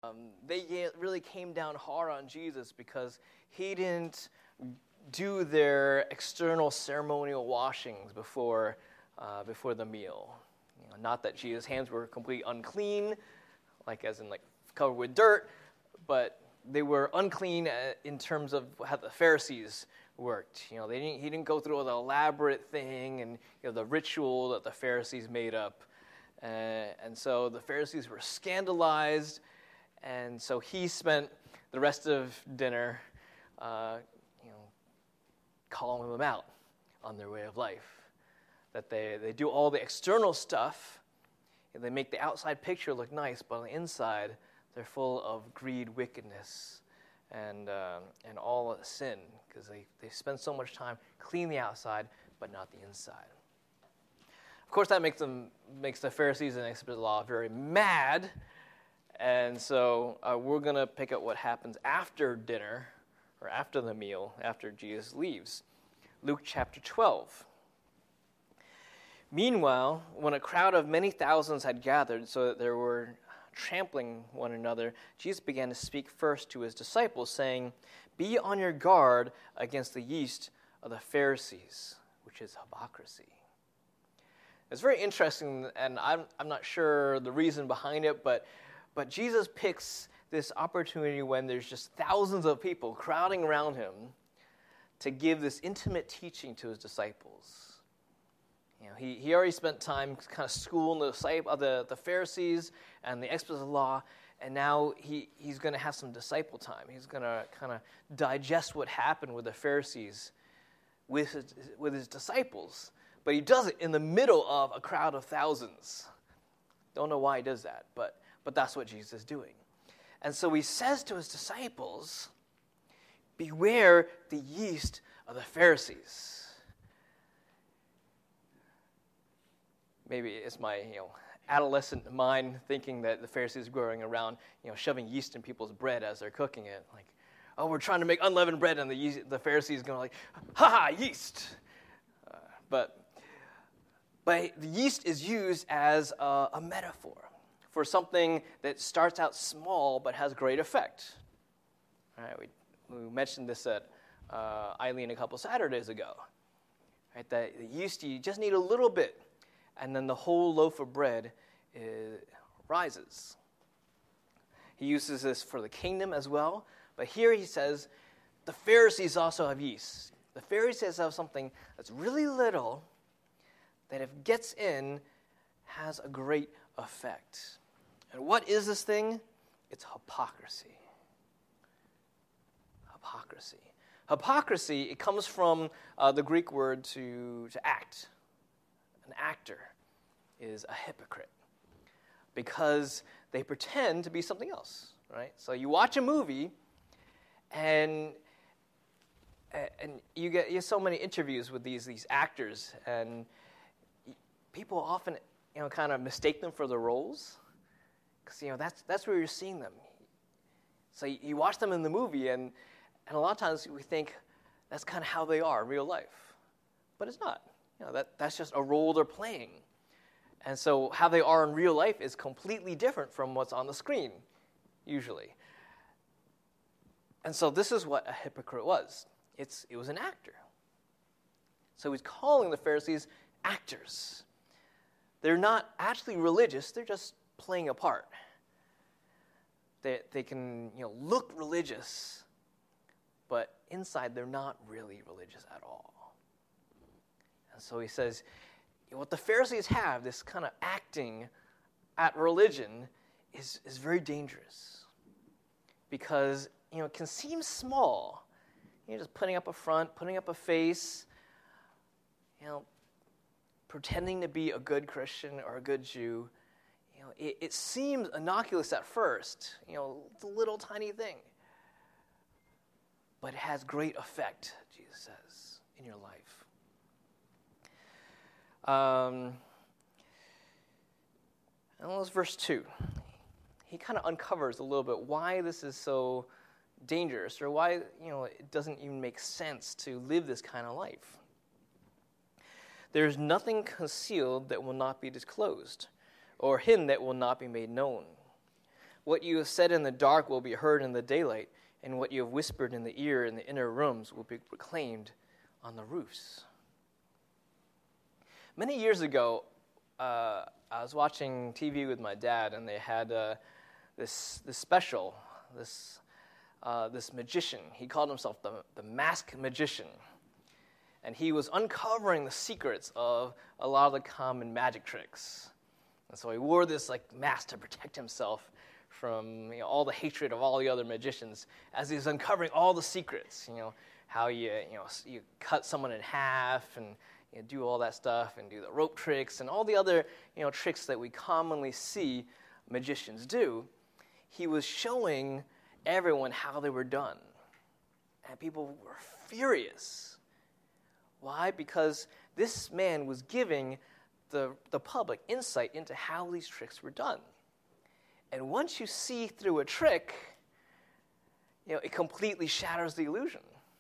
They really came down hard on Jesus because he didn't do their external ceremonial washings before the meal. Not that Jesus' hands were completely unclean, like as in like covered with dirt, but they were unclean in terms of how the Pharisees worked. He didn't go through all the elaborate thing and the ritual that the Pharisees made up, and so the Pharisees were scandalized, and so he spent the rest of dinner, calling them out on their way of life. That they do all the external stuff, and they make the outside picture look nice, but on the inside, they're full of greed, wickedness, and all sin, because they spend so much time cleaning the outside, but not the inside. Of course, that makes the Pharisees and the experts of the law very mad, and so we're going to pick up what happens after dinner, or after the meal, after Jesus leaves. Luke chapter 12. Meanwhile, when a crowd of many thousands had gathered so that they were trampling one another, Jesus began to speak first to his disciples, saying, "Be on your guard against the yeast of the Pharisees, which is hypocrisy." It's very interesting, and I'm not sure the reason behind it, but Jesus picks this opportunity when there's just thousands of people crowding around him to give this intimate teaching to his disciples. He already spent time kind of schooling the Pharisees and the experts of the law, and now he's going to have some disciple time. He's going to kind of digest what happened with the Pharisees with his disciples, but he does it in the middle of a crowd of thousands. Don't know why he does that, but that's what Jesus is doing. And so he says to his disciples, "Beware the yeast of the Pharisees." Maybe it's my adolescent mind thinking that the Pharisees are going around shoving yeast in people's bread as they're cooking it. Like, oh, we're trying to make unleavened bread, and the Pharisees going like, "Ha, yeast!" But the yeast is used as a metaphor for something that starts out small but has great effect. All right, we mentioned this at Eileen a couple Saturdays ago. Right, that the yeast, you just need a little bit, and then the whole loaf of bread rises. He uses this for the kingdom as well, but here he says the Pharisees also have yeast. The Pharisees have something that's really little that if it gets in, has a great effect. And what is this thing? It's hypocrisy. Hypocrisy. Hypocrisy, it comes from the Greek word to act. An actor is a hypocrite because they pretend to be something else, right? So you watch a movie, and you get so many interviews with these actors, and people often kind of mistake them for the roles, because that's where you're seeing them. So you watch them in the movie, and a lot of times we think that's kind of how they are in real life, but it's not. That's just a role they're playing. And so how they are in real life is completely different from what's on the screen, usually. And so this is what a hypocrite was. It was an actor. So he's calling the Pharisees actors. They're not actually religious, they're just playing a part. They can look religious, but inside they're not really religious at all. And so he says, what the Pharisees have, this kind of acting at religion, is very dangerous. Because, it can seem small. Just putting up a front, putting up a face, pretending to be a good Christian or a good Jew. It seems innocuous at first. It's a little tiny thing. But it has great effect, Jesus says, in your life. And let's verse 2. He kind of uncovers a little bit why this is so dangerous, or why it doesn't even make sense to live this kind of life. There's nothing concealed that will not be disclosed, or hidden that will not be made known. What you have said in the dark will be heard in the daylight, and what you have whispered in the ear in the inner rooms will be proclaimed on the roofs. Many years ago, I was watching TV with my dad, and they had this special, this magician. He called himself the Masked Magician. And he was uncovering the secrets of a lot of the common magic tricks. And so he wore this mask to protect himself from all the hatred of all the other magicians as he was uncovering all the secrets. How you cut someone in half and do all that stuff and do the rope tricks and all the other tricks that we commonly see magicians do. He was showing everyone how they were done. And people were furious. Why? Because this man was giving the public insight into how these tricks were done. And once you see through a trick, it completely shatters the illusion.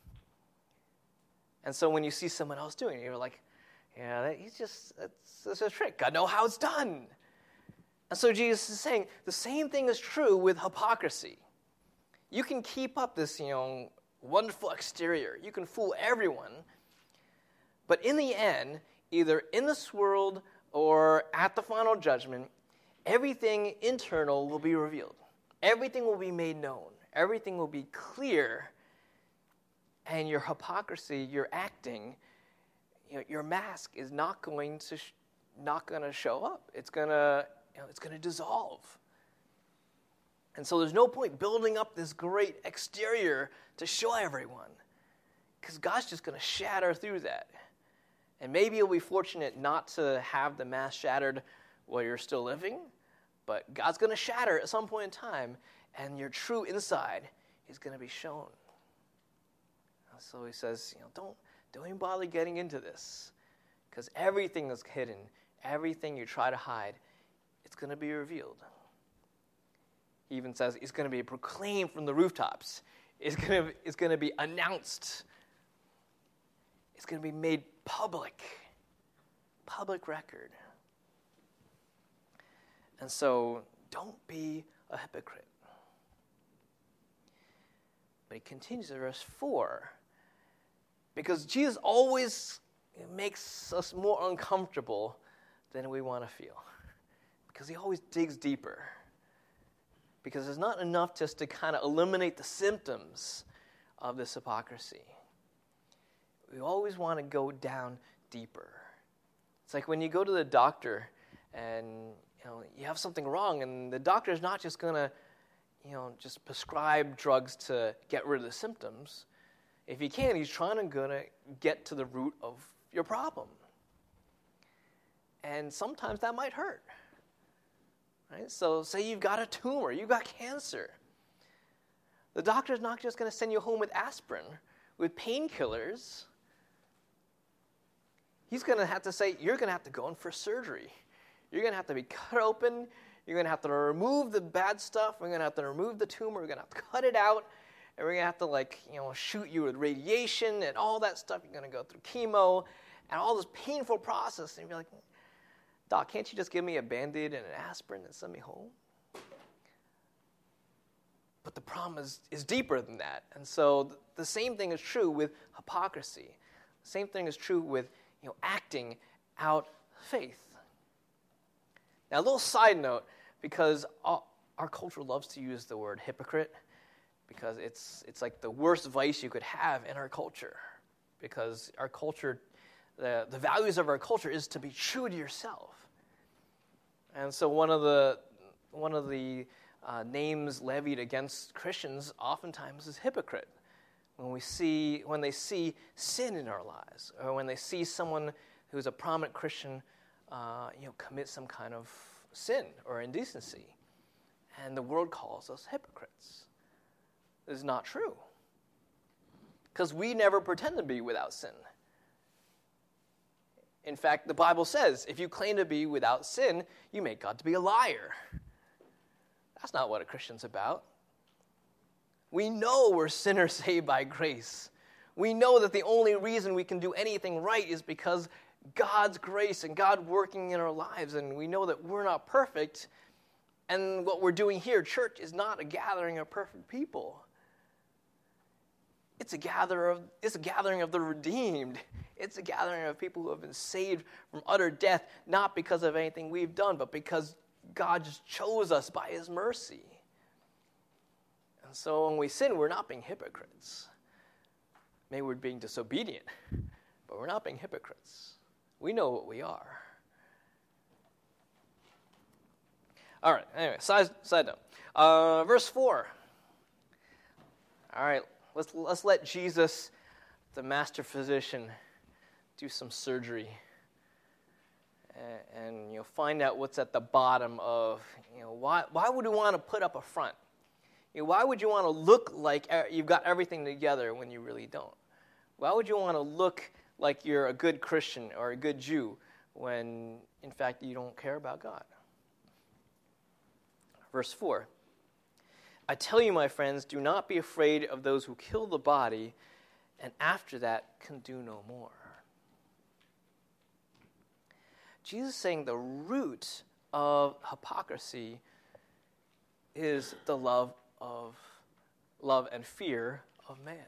And so when you see someone else doing it, you're like, yeah, it's a trick. I know how it's done. And so Jesus is saying the same thing is true with hypocrisy. You can keep up this, wonderful exterior. You can fool everyone. But in the end, either in this world or at the final judgment, everything internal will be revealed. Everything will be made known. Everything will be clear. And your hypocrisy, your acting, your mask is not going to show up. It's going to dissolve. And so there's no point building up this great exterior to show everyone, because God's just going to shatter through that. And maybe you'll be fortunate not to have the mask shattered while you're still living, but God's going to shatter at some point in time, and your true inside is going to be shown. So he says, don't even bother getting into this, because everything that's hidden, everything you try to hide, it's going to be revealed. He even says it's going to be proclaimed from the rooftops. It's going to be announced. It's going to be made public record. And so don't be a hypocrite. But he continues in verse 4, because Jesus always makes us more uncomfortable than we want to feel, because he always digs deeper. Because it's not enough just to kind of eliminate the symptoms of this hypocrisy. We always want to go down deeper. It's like when you go to the doctor and you have something wrong, and the doctor is not just going to just prescribe drugs to get rid of the symptoms. If he can, he's trying to get to the root of your problem. And sometimes that might hurt. Right? So say you've got a tumor, you've got cancer. The doctor's not just going to send you home with aspirin, with painkillers. He's going to have to say, you're going to have to go in for surgery. You're going to have to be cut open. You're going to have to remove the bad stuff. We're going to have to remove the tumor. We're going to have to cut it out. And we're going to have to shoot you with radiation and all that stuff. You're going to go through chemo and all this painful process. And you're like, Doc, can't you just give me a Band-Aid and an aspirin and send me home? But the problem is deeper than that. And so the same thing is true with hypocrisy. The same thing is true with acting out faith. Now, a little side note, because our culture loves to use the word hypocrite, because it's like the worst vice you could have in our culture. Because our culture, the values of our culture is to be true to yourself. And so one of the names levied against Christians oftentimes is hypocrite. When they see sin in our lives, or when they see someone who's a prominent Christian, commit some kind of sin or indecency, and the world calls us hypocrites. This is not true, because we never pretend to be without sin. In fact, the Bible says, if you claim to be without sin, you make God to be a liar. That's not what a Christian's about. We know we're sinners saved by grace. We know that the only reason we can do anything right is because God's grace and God working in our lives. And we know that we're not perfect, And what we're doing here, church, is not a gathering of perfect people. It's a gathering of the redeemed. It's a gathering of people who have been saved from utter death, not because of anything we've done, but because God just chose us by his mercy. And so when we sin, we're not being hypocrites. Maybe we're being disobedient, but we're not being hypocrites. We know what we are. All right, anyway, side note. Verse 4. All right, let's let Jesus, the master physician, do some surgery. And find out what's at the bottom of, why would we want to put up a front? Why would you want to look like you've got everything together when you really don't? Why would you want to look like you're a good Christian or a good Jew when, in fact, you don't care about God? Verse 4, I tell you, my friends, do not be afraid of those who kill the body, and after that can do no more. Jesus is saying the root of hypocrisy is the love and fear of man.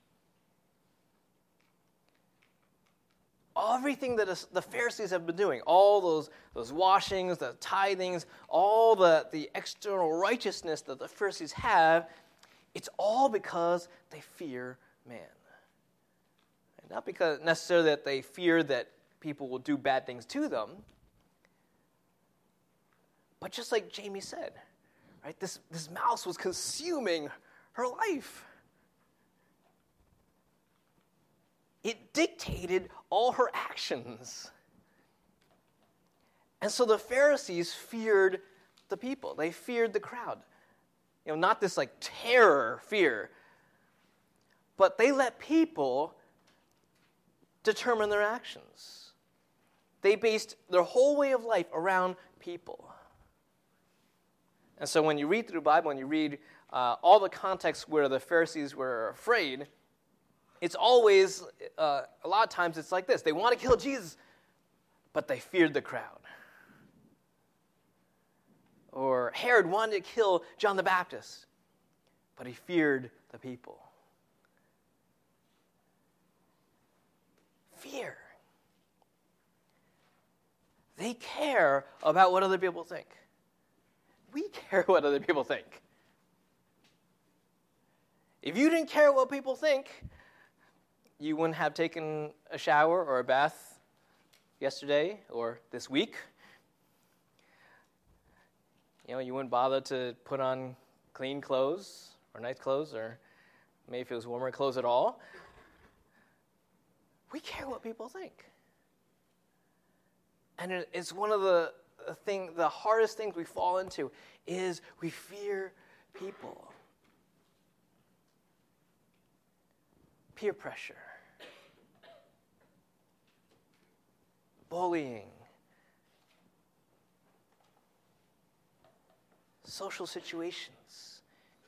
Everything that the Pharisees have been doing, all those washings, the tithings, all the external righteousness that the Pharisees have, it's all because they fear man. And not because necessarily that they fear that people will do bad things to them, but just like Jamie said, right? This mouse was consuming her life. It dictated all her actions. And so the Pharisees feared the people. They feared the crowd. Not this like terror fear, but they let people determine their actions. They based their whole way of life around people. And so when you read through the Bible and you read all the contexts where the Pharisees were afraid, it's always, a lot of times it's like this. They want to kill Jesus, but they feared the crowd. Or Herod wanted to kill John the Baptist, but he feared the people. Fear. They care about what other people think. We care what other people think. If you didn't care what people think, you wouldn't have taken a shower or a bath yesterday or this week. You wouldn't bother to put on clean clothes or nice clothes or maybe if it was warmer clothes at all. We care what people think. And it's one of the hardest things we fall into is we fear people. Peer pressure. Bullying. Social situations.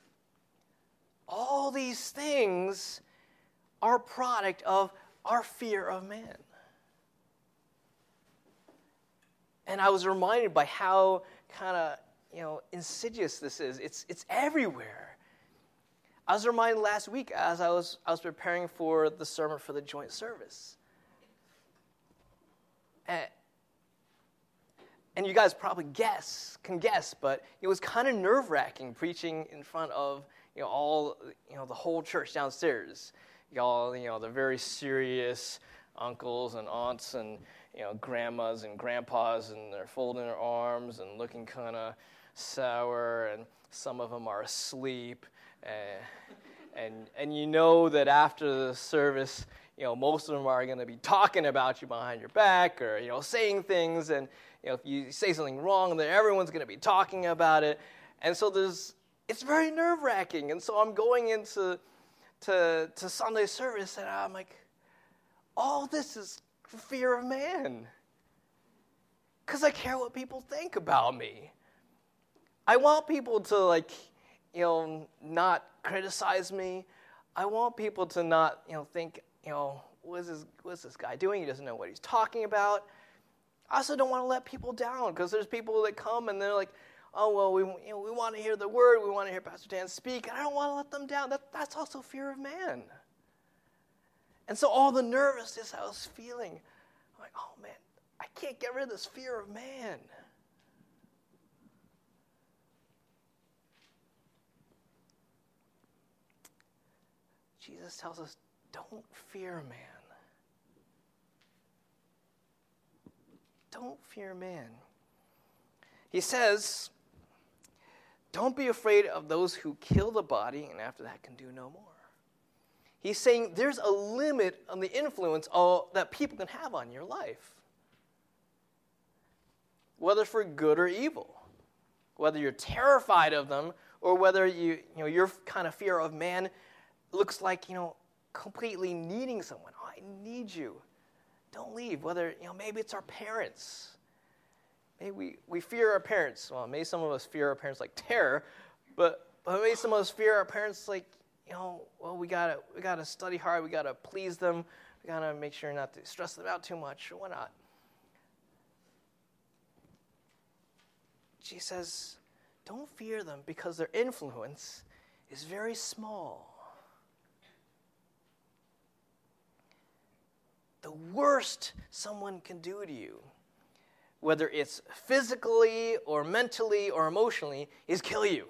All these things are a product of our fear of man. And I was reminded by how kind of, insidious this is. It's everywhere. I was reminded last week as I was preparing for the sermon for the joint service. And you guys probably can guess, but it was kind of nerve-wracking preaching in front of the whole church downstairs. The very serious uncles and aunts and grandmas and grandpas, and they're folding their arms and looking kind of sour, and some of them are asleep. And you know that after the service, most of them are going to be talking about you behind your back, or saying things, and if you say something wrong, then everyone's going to be talking about it, and so it's very nerve-wracking. And so I'm going into Sunday service, and I'm like, all this is fear of man, because I care what people think about me. I want people to not criticize me. I want people to not, think, what is this guy doing? He doesn't know what he's talking about. I also don't want to let people down, because there's people that come and they're like, oh, well, we want to hear the word. We want to hear Pastor Dan speak. And I don't want to let them down. That's also fear of man. And so all the nervousness I was feeling, I'm like, oh, man, I can't get rid of this fear of man. Jesus tells us, don't fear man. Don't fear man. He says, don't be afraid of those who kill the body and after that can do no more. He's saying there's a limit on the influence that people can have on your life. Whether for good or evil. Whether you're terrified of them or whether your kind of fear of man looks like, completely needing someone. Oh, I need you. Don't leave. Whether, maybe it's our parents. Maybe we fear our parents. Well, maybe some of us fear our parents like terror, but maybe some of us fear our parents like, well, we gotta study hard. We gotta please them. We gotta make sure not to stress them out too much or whatnot. Jesus says, don't fear them because their influence is very small. The worst someone can do to you, whether it's physically or mentally or emotionally, is kill you.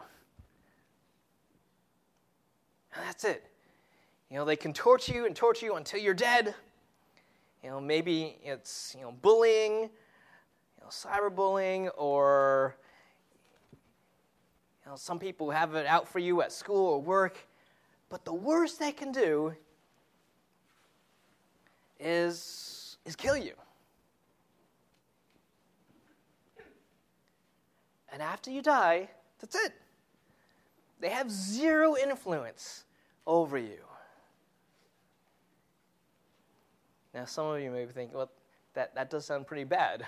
And that's it. They can torture you until you're dead. Maybe it's, bullying, cyberbullying, or, some people have it out for you at school or work. But the worst they can do is kill you. And after you die, that's it. They have zero influence over you. Now, some of you may be thinking, well, that does sound pretty bad.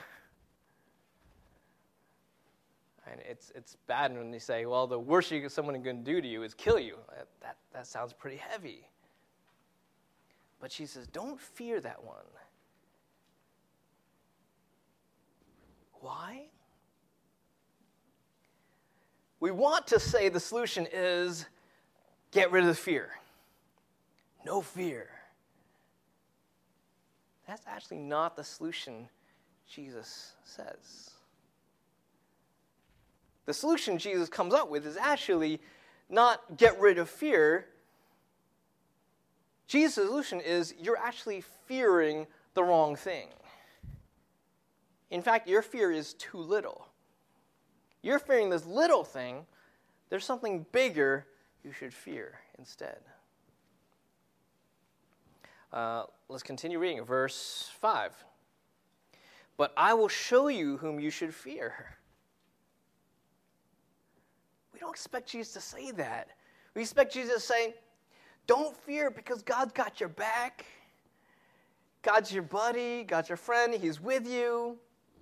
And it's bad when they say, well, the worst someone can do to you is kill you. That sounds pretty heavy. But she says, don't fear that one. Why? We want to say the solution is get rid of the fear. No fear. That's actually not the solution Jesus says. The solution Jesus comes up with is actually not get rid of fear. Jesus' solution is you're actually fearing the wrong thing. In fact, your fear is too little. You're fearing this little thing. There's something bigger you should fear instead. Let's continue reading verse 5. But I will show you whom you should fear. We don't expect Jesus to say that. We expect Jesus to say, don't fear because God's got your back. God's your buddy. God's your friend. He's with you.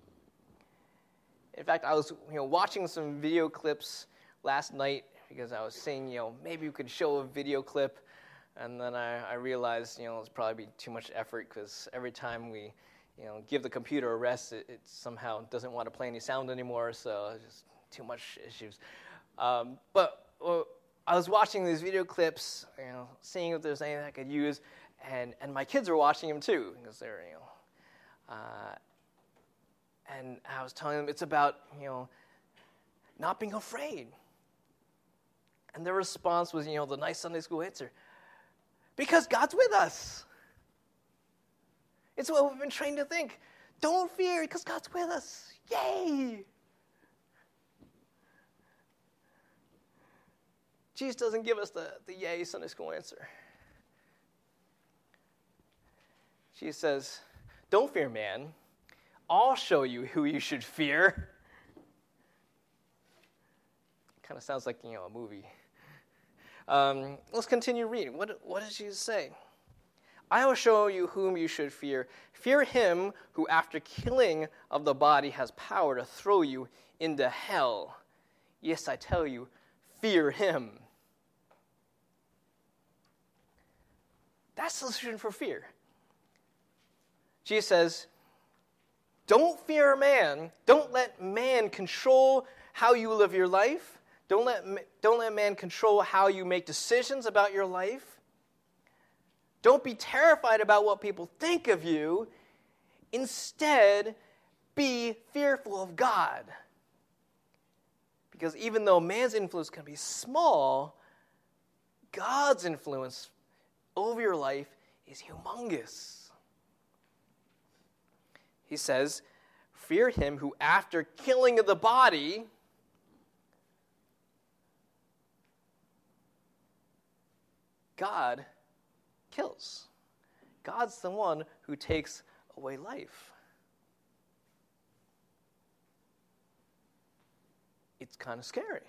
In fact, I was watching some video clips last night because I was saying, maybe we could show a video clip. And then I realized, it's probably be too much effort because every time we, give the computer a rest, it somehow doesn't want to play any sound anymore. So it's just too much issues. But I was watching these video clips, seeing if there's anything I could use. And my kids were watching them too because they're, and I was telling them it's about, not being afraid. And their response was, the nice Sunday school answer. Because God's with us. It's what we've been trained to think. Don't fear because God's with us. Yay! Jesus doesn't give us the yay Sunday school answer. Jesus says, don't fear man. I'll show you who you should fear. Kind of sounds like, a movie. Let's continue reading. What does Jesus say? I will show you whom you should fear. Fear him who after killing of the body has power to throw you into hell. Yes, I tell you, fear him. That's the solution for fear. Jesus says, don't fear man. Don't let man control how you live your life. Don't let man control how you make decisions about your life. Don't be terrified about what people think of you. Instead, be fearful of God. Because even though man's influence can be small, God's influence over your life is humongous. He says, fear him who after killing the body God kills. God's the one who takes away life. It's kind of scary.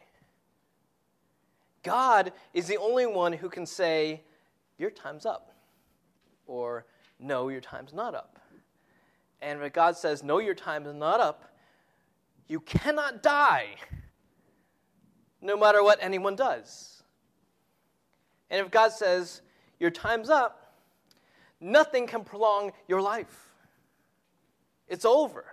God is the only one who can say, your time's up. Or, no, your time's not up. And when God says, no, your time is not up, you cannot die, no matter what anyone does. And if God says, your time's up, nothing can prolong your life. It's over.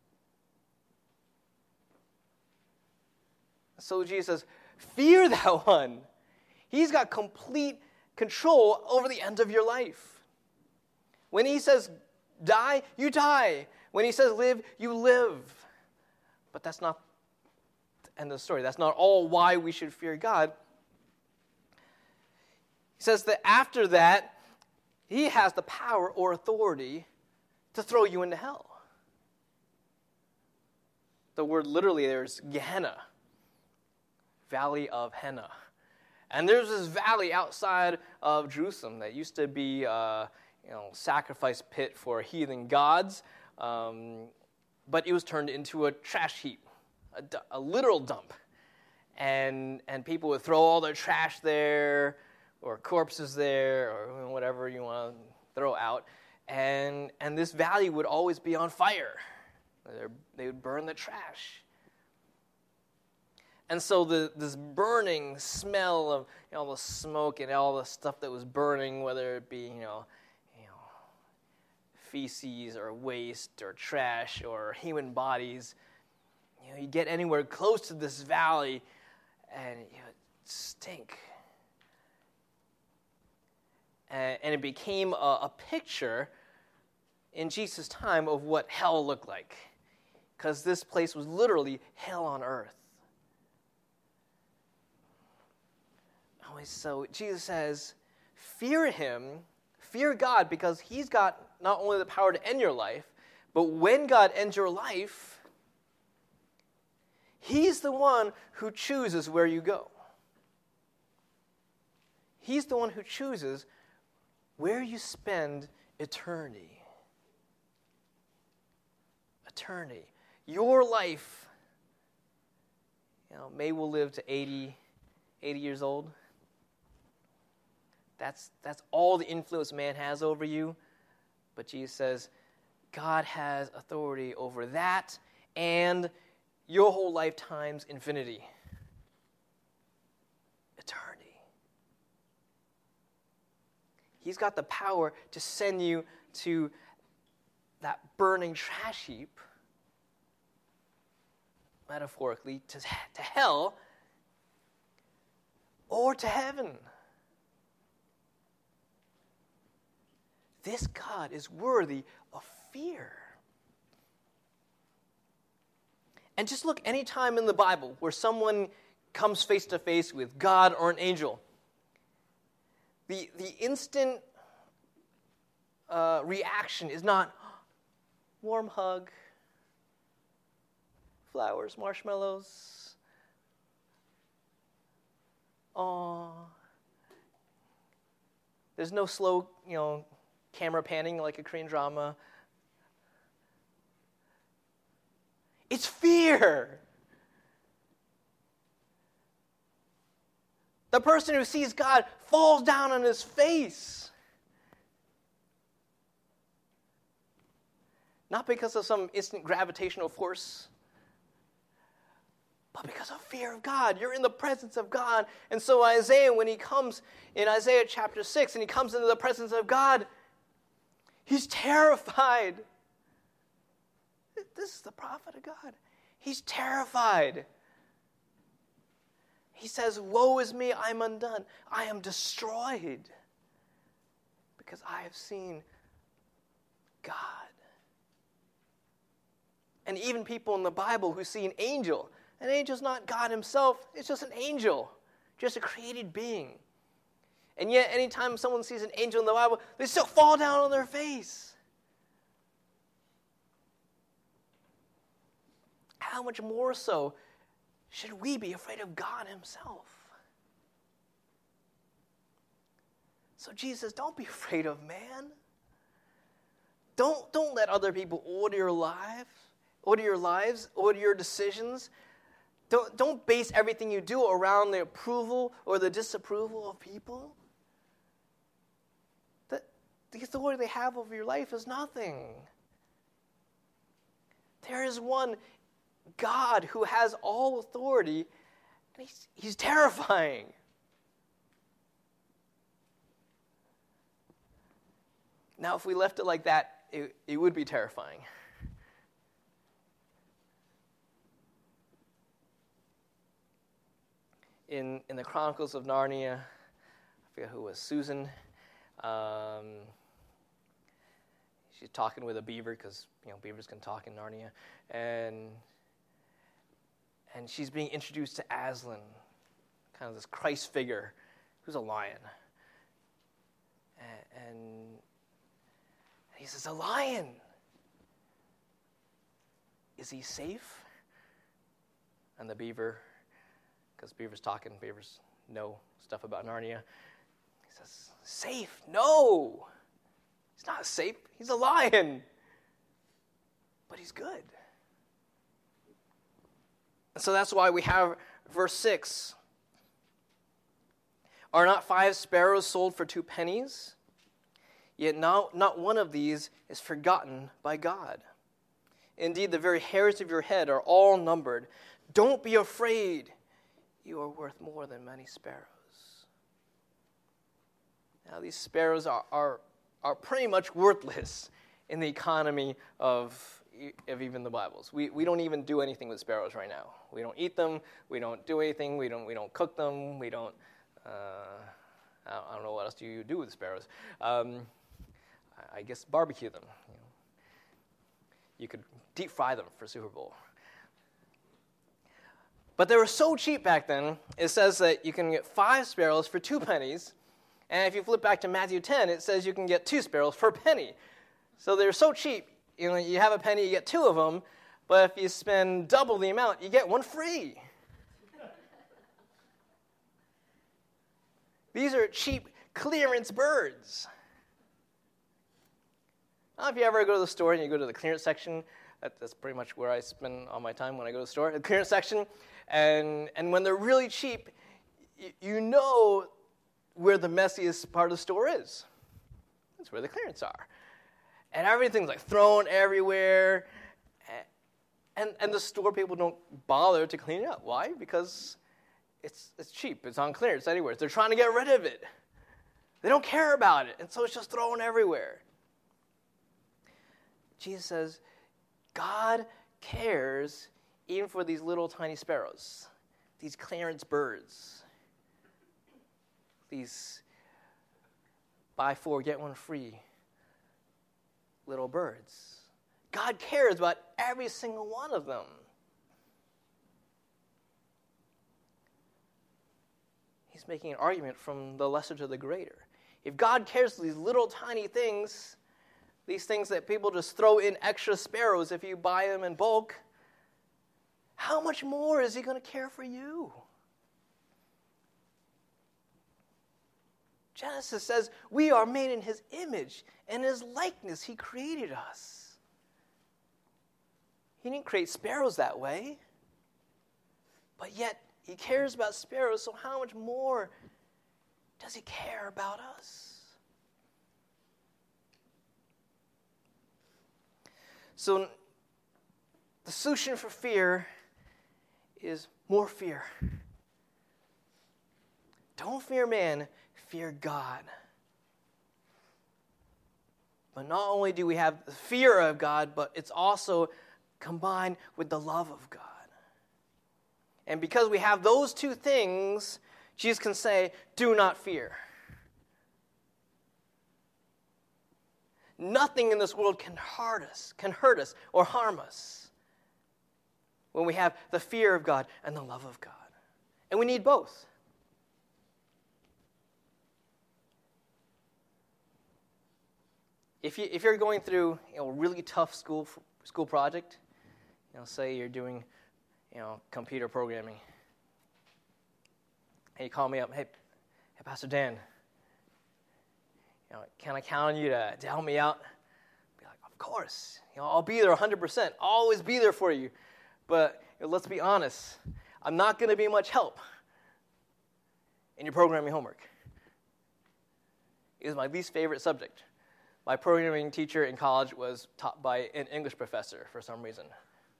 So Jesus says, fear that one. He's got complete control over the end of your life. When he says die, you die. When he says live, you live. But that's not the end of the story. That's not all why we should fear God. He says that after that, he has the power or authority to throw you into hell. The word literally there is Gehenna, Valley of Henna. And there's this valley outside of Jerusalem that used to be sacrifice pit for heathen gods, but it was turned into a trash heap, a literal dump. And people would throw all their trash there, or corpses there, or whatever you want to throw out. And this valley would always be on fire. They would burn the trash. And so this burning smell of all the smoke and all the stuff that was burning, whether it be feces or waste or trash or human bodies, you get anywhere close to this valley and it stink. And it became a picture in Jesus' time of what hell looked like, because this place was literally hell on earth. So Jesus says, fear him, fear God, because he's got not only the power to end your life, but when God ends your life, he's the one who chooses where you go. He's the one who chooses where you spend eternity. Eternity. Your life, maybe we'll live to 80 years old. That's all the influence man has over you. But Jesus says, God has authority over that and your whole lifetime's infinity. Eternity. He's got the power to send you to that burning trash heap, metaphorically, to hell or to heaven. This God is worthy of fear. And just look any time in the Bible where someone comes face to face with God or an angel. The instant reaction is not warm hug, flowers, marshmallows. Aww. There's no slow, camera panning like a Korean drama. It's fear. The person who sees God falls down on his face. Not because of some instant gravitational force, but because of fear of God. You're in the presence of God. And so Isaiah, when he comes in Isaiah chapter 6, and he comes into the presence of God, he's terrified. This is the prophet of God. He's terrified He says, woe is me, I'm undone. I am destroyed because I have seen God. And even people in the Bible who see an angel's not God himself, it's just an angel, just a created being. And yet, anytime someone sees an angel in the Bible, they still fall down on their face. How much more so should we be afraid of God himself? So Jesus says, don't be afraid of man. Don't let other people order your lives, order your decisions. Don't base everything you do around the approval or the disapproval of people. The authority they have over your life is nothing. There is one God who has all authority, and he's terrifying. Now, if we left it like that, it would be terrifying. In the Chronicles of Narnia, I forget who it was, Susan. She's talking with a beaver because beavers can talk in Narnia, and she's being introduced to Aslan, kind of this Christ figure who's a lion, and he says, "A lion. Is he safe?" And the beaver, because beavers know stuff about Narnia. He says, "Safe? No. He's not safe. He's a lion. But he's good." And so that's why we have verse 6. Are not 5 sparrows sold for 2 pennies? Yet not one of these is forgotten by God. Indeed, the very hairs of your head are all numbered. Don't be afraid. You are worth more than many sparrows. Now, these sparrows are pretty much worthless in the economy of even the Bibles. We don't even do anything with sparrows right now. We don't eat them. We don't do anything. We don't cook them. We don't. I don't know what else do you do with sparrows. I guess barbecue them. You could deep fry them for Super Bowl. But they were so cheap back then, it says that you can get 5 sparrows for 2 pennies. And if you flip back to Matthew 10, it says you can get 2 sparrows for a penny. So they're so cheap, you have a penny, you get 2 of them. But if you spend double the amount, you get 1 free. These are cheap clearance birds. I don't know if you ever go to the store and you go to the clearance section. That's pretty much where I spend all my time when I go to the store, the clearance section. And when they're really cheap, you know where the messiest part of the store is. That's where the clearance are. And everything's like thrown everywhere. And the store people don't bother to clean it up. Why? Because it's cheap. It's on clearance anywhere. They're trying to get rid of it. They don't care about it. And so it's just thrown everywhere. Jesus says, God cares even for these little tiny sparrows, these clearance birds, these buy 4, get 1 free little birds. God cares about every single one of them. He's making an argument from the lesser to the greater. If God cares for these little tiny things, these things that people just throw in extra sparrows if you buy them in bulk, how much more is he going to care for you? Genesis says we are made in his image, and in his likeness he created us. He didn't create sparrows that way, but yet he cares about sparrows, so how much more does he care about us? So the solution for fear is more fear. Don't fear man, fear God. But not only do we have the fear of God, but it's also combined with the love of God. And because we have those two things, Jesus can say, do not fear. Nothing in this world can hurt us or harm us when we have the fear of God and the love of God. And we need both. If you're going through a really tough school project, say you're doing computer programming, and you call me up, hey Pastor Dan, can I count on you to help me out? Be like, of course. I'll be there 100%. I'll always be there for you. But let's be honest, I'm not going to be much help in your programming homework. It is my least favorite subject. My programming teacher in college was taught by an English professor for some reason.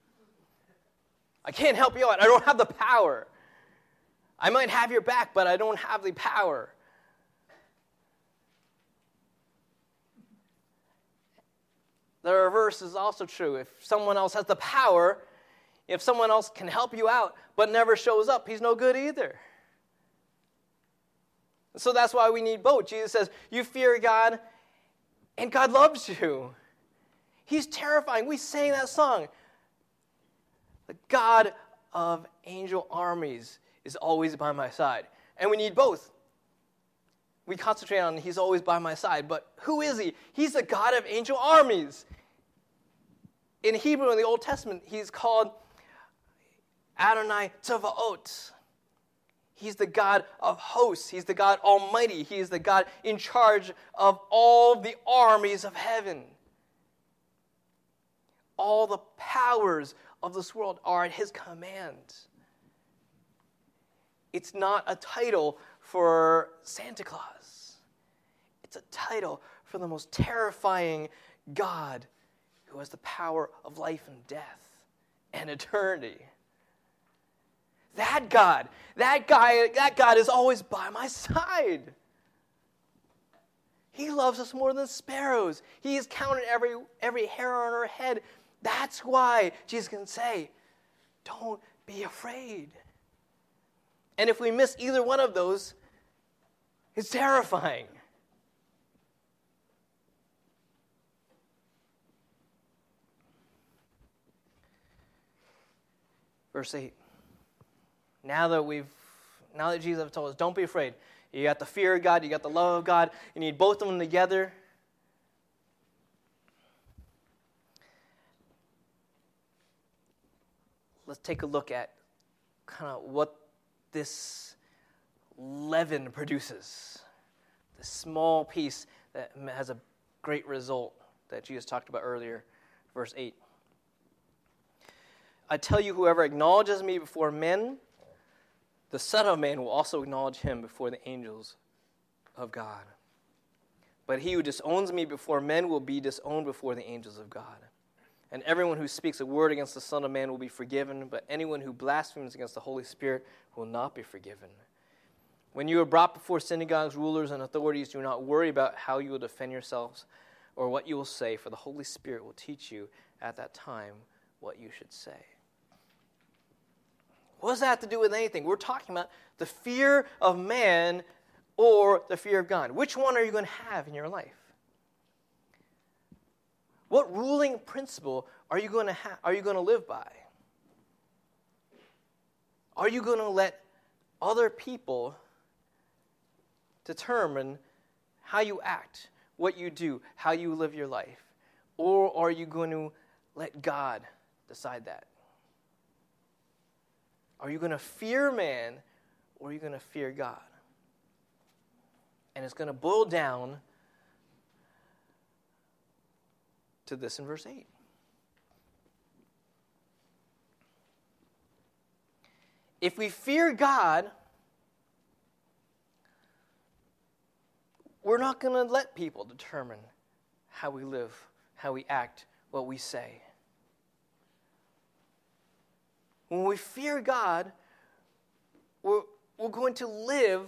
I can't help you out. I don't have the power. I might have your back, but I don't have the power. The reverse is also true. If someone else has the power, if someone else can help you out but never shows up, he's no good either. So that's why we need both. Jesus says, you fear God, and God loves you. He's terrifying. We sang that song. The God of angel armies is always by my side. And we need both. We concentrate on he's always by my side, but who is he? He's the God of angel armies. In Hebrew, in the Old Testament, he's called Adonai Tzevaot. He's the God of hosts. He's the God Almighty. He is the God in charge of all the armies of heaven. All the powers of this world are at his command. It's not a title for Santa Claus. It's a title for the most terrifying God who has the power of life and death and eternity. That God is always by my side. He loves us more than sparrows. He has counted every hair on our head. That's why Jesus can say, don't be afraid. And if we miss either one of those, it's terrifying. Verse 8. Now that Jesus has told us, don't be afraid. You got the fear of God, you got the love of God. You need both of them together. Let's take a look at kind of what this leaven produces. This small piece that has a great result that Jesus talked about earlier, verse 8. I tell you, whoever acknowledges me before men, the Son of Man will also acknowledge him before the angels of God. But he who disowns me before men will be disowned before the angels of God. And everyone who speaks a word against the Son of Man will be forgiven, but anyone who blasphemes against the Holy Spirit will not be forgiven. When you are brought before synagogues, rulers, and authorities, do not worry about how you will defend yourselves or what you will say, for the Holy Spirit will teach you at that time what you should say. What does that have to do with anything? We're talking about the fear of man or the fear of God. Which one are you going to have in your life? What ruling principle are you going to live by? Are you going to let other people determine how you act, what you do, how you live your life? Or are you going to let God decide that? Are you going to fear man, or are you going to fear God? And it's going to boil down to this in verse 8. If we fear God, we're not going to let people determine how we live, how we act, what we say. When we fear God, we're going to live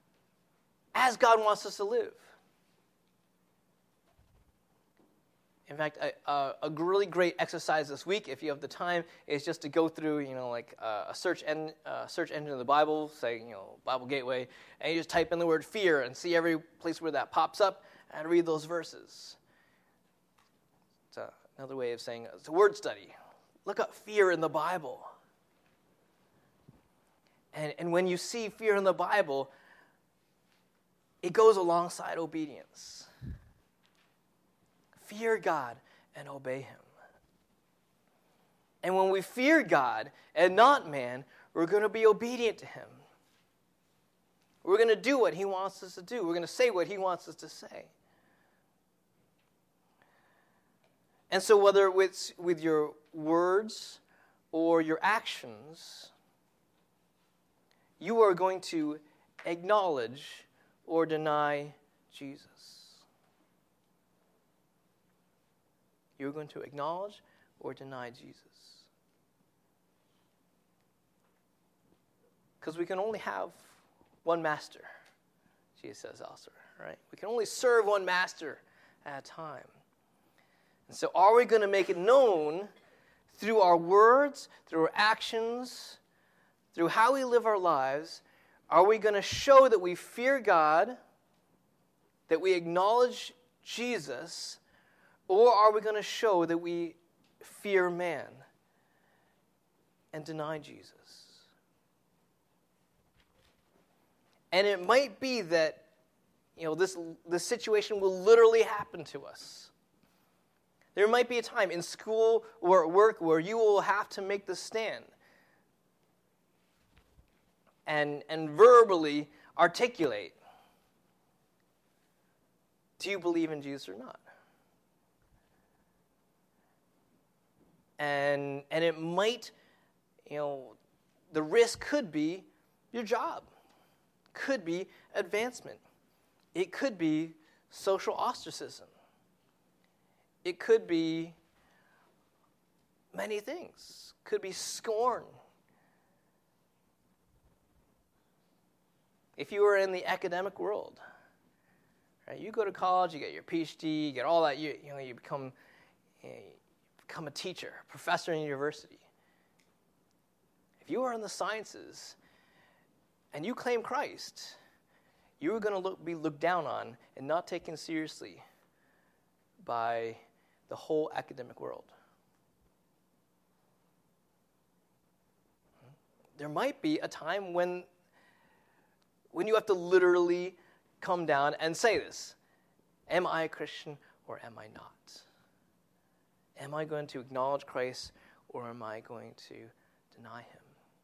as God wants us to live. In fact, a really great exercise this week, if you have the time, is just to go through, a search engine of the Bible, say, Bible Gateway, and you just type in the word fear and see every place where that pops up and read those verses. It's another way of saying it's a word study. Look up fear in the Bible. And when you see fear in the Bible, it goes alongside obedience. Fear God and obey him. And when we fear God and not man, we're going to be obedient to him. We're going to do what he wants us to do. We're going to say what he wants us to say. And so whether it's with your words or your actions, you are going to acknowledge or deny Jesus. You're going to acknowledge or deny Jesus. Because we can only have one master, Jesus says elsewhere, right? We can only serve one master at a time. And so are we going to make it known through our words, through our actions, through how we live our lives? Are we going to show that we fear God, that we acknowledge Jesus, or are we going to show that we fear man and deny Jesus? And it might be that, this situation will literally happen to us. There might be a time in school or at work where you will have to make the stand and verbally articulate, do you believe in Jesus or not? And it might, the risk could be your job, could be advancement. It could be social ostracism. It could be many things. Could be scorn. If you are in the academic world, right, you go to college, you get your PhD, you get all that, you become a teacher, a professor in university. If you are in the sciences and you claim Christ, you are going to be looked down on and not taken seriously by the whole academic world. There might be a time when you have to literally come down and say this. Am I a Christian or am I not? Am I going to acknowledge Christ or am I going to deny him?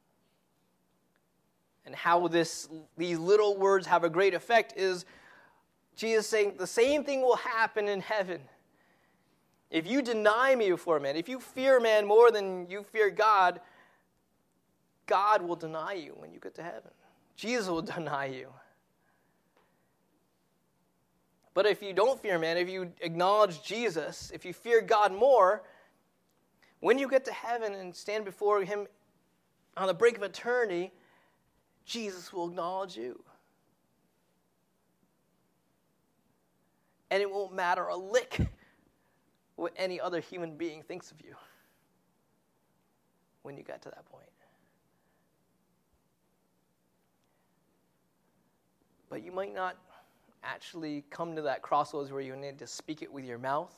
And how these little words have a great effect is Jesus saying the same thing will happen in heaven. If you deny me before man, if you fear man more than you fear God, God will deny you when you get to heaven. Jesus will deny you. But if you don't fear man, if you acknowledge Jesus, if you fear God more, when you get to heaven and stand before him on the brink of eternity, Jesus will acknowledge you. And it won't matter a lick what any other human being thinks of you when you get to that point. But you might not actually come to that crossroads where you need to speak it with your mouth.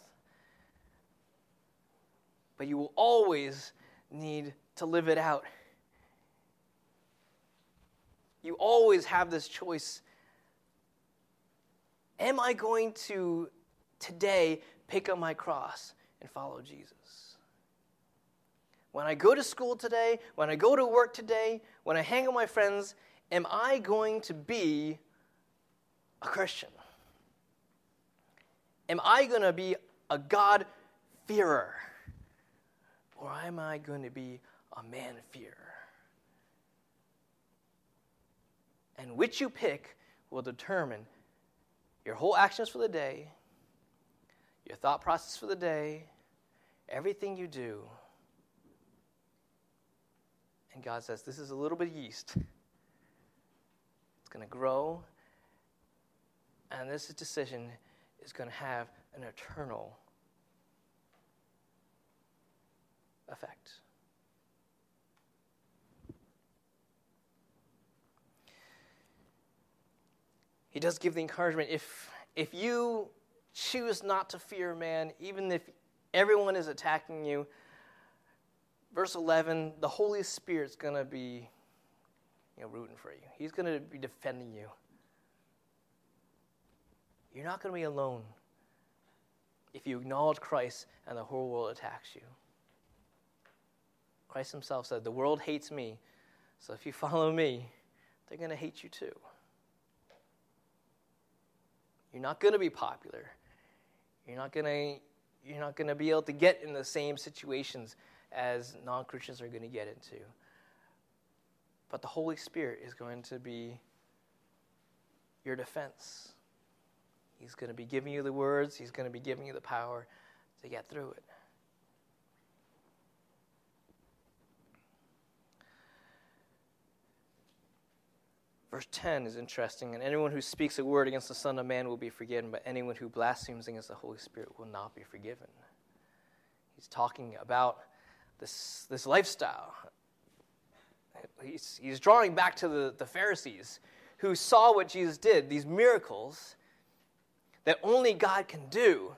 But you will always need to live it out. You always have this choice. Am I going to today pick up my cross and follow Jesus? When I go to school today, when I go to work today, when I hang out with my friends, am I going to be a Christian? Am I going to be a God-fearer? Or am I going to be a man-fearer? And which you pick will determine your whole actions for the day, your thought process for the day, everything you do. And God says, this is a little bit of yeast. It's going to grow, and this decision is going to have an eternal effect. He does give the encouragement, if you choose not to fear man, even if everyone is attacking you, verse 11, the Holy Spirit's going to be rooting for you. He's going to be defending you. You're not going to be alone if you acknowledge Christ and the whole world attacks you. Christ himself said, the world hates me, so if you follow me, they're going to hate you too. You're not going to be popular. You're not going to be able to get in the same situations as non-Christians are going to get into. But the Holy Spirit is going to be your defense. He's going to be giving you the words. He's going to be giving you the power to get through it. Verse 10 is interesting. And anyone who speaks a word against the Son of Man will be forgiven, but anyone who blasphemes against the Holy Spirit will not be forgiven. He's talking about this lifestyle. He's drawing back to the Pharisees who saw what Jesus did, these miracles that only God can do.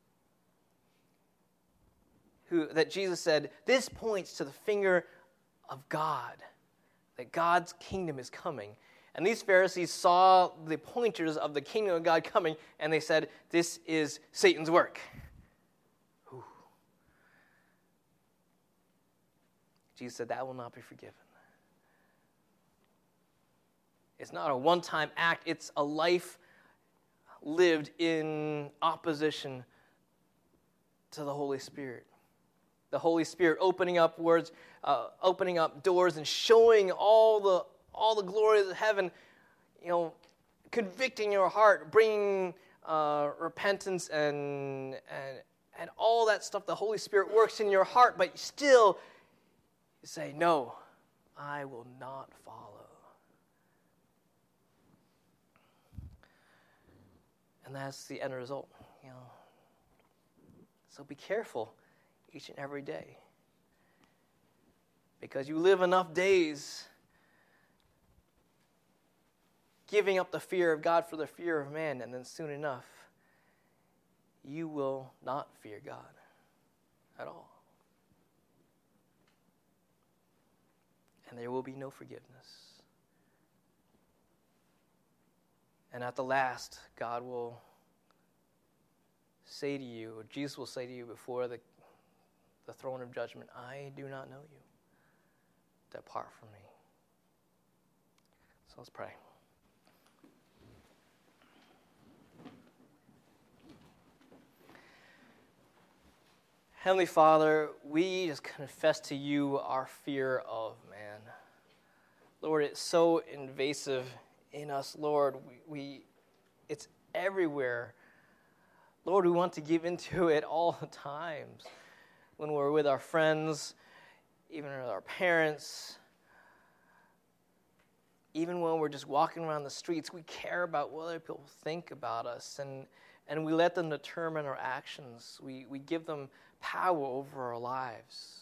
That Jesus said, this points to the finger of God, that God's kingdom is coming. And these Pharisees saw the pointers of the kingdom of God coming, and they said, this is Satan's work. Ooh. Jesus said, that will not be forgiven. It's not a one-time act. It's a life lived in opposition to the Holy Spirit. The Holy Spirit opening up doors and showing all the glories of heaven, convicting your heart, bringing repentance and all that stuff. The Holy Spirit works in your heart, but still you say, no, I will not follow. And that's the end result. So be careful each and every day. Because you live enough days giving up the fear of God for the fear of man, and then soon enough, you will not fear God at all. And there will be no forgiveness. And at the last, God will say to you, or Jesus will say to you before the throne of judgment, I do not know you. Depart from me. So let's pray. Heavenly Father, we just confess to you our fear of man. Lord, it's so invasive in us, Lord. It's everywhere. Lord, we want to give into it all the times. When we're with our friends, even with our parents, even when we're just walking around the streets, we care about what other people think about us, and we let them determine our actions. We give them power over our lives.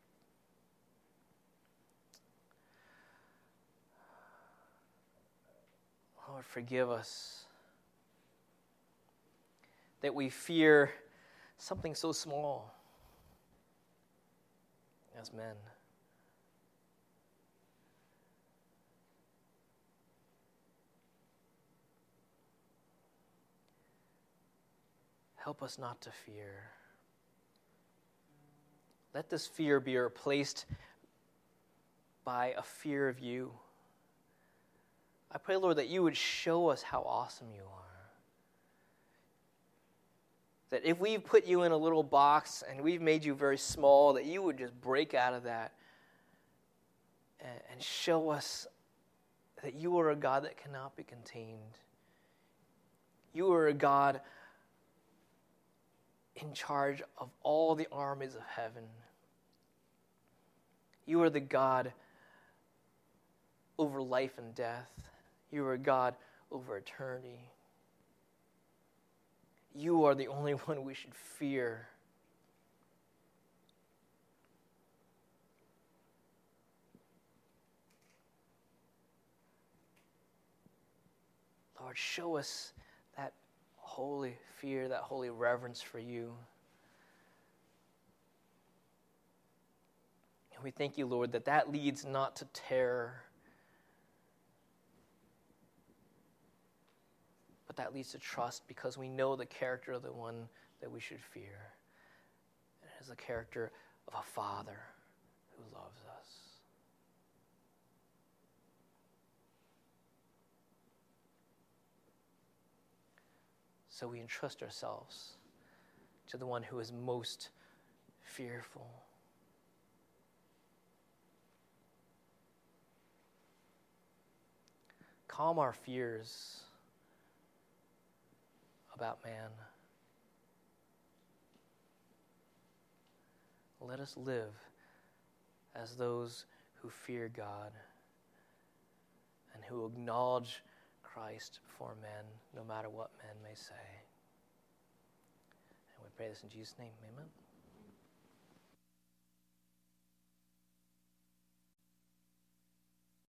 Lord, forgive us that we fear something so small as men. Help us not to fear. Let this fear be replaced by a fear of you. I pray, Lord, that you would show us how awesome you are. That if we've put you in a little box and we've made you very small, that you would just break out of that and show us that you are a God that cannot be contained. You are a God in charge of all the armies of heaven. You are the God over life and death. You are a God over eternity. You are the only one we should fear. Lord, show us that holy fear, that holy reverence for you. And we thank you, Lord, that leads not to terror, but that leads to trust, because we know the character of the one that we should fear. And it is the character of a Father who loves us. So we entrust ourselves to the one who is most fearful. Calm our fears about man. Let us live as those who fear God and who acknowledge Christ before men, no matter what men may say. And we pray this in Jesus' name. Amen.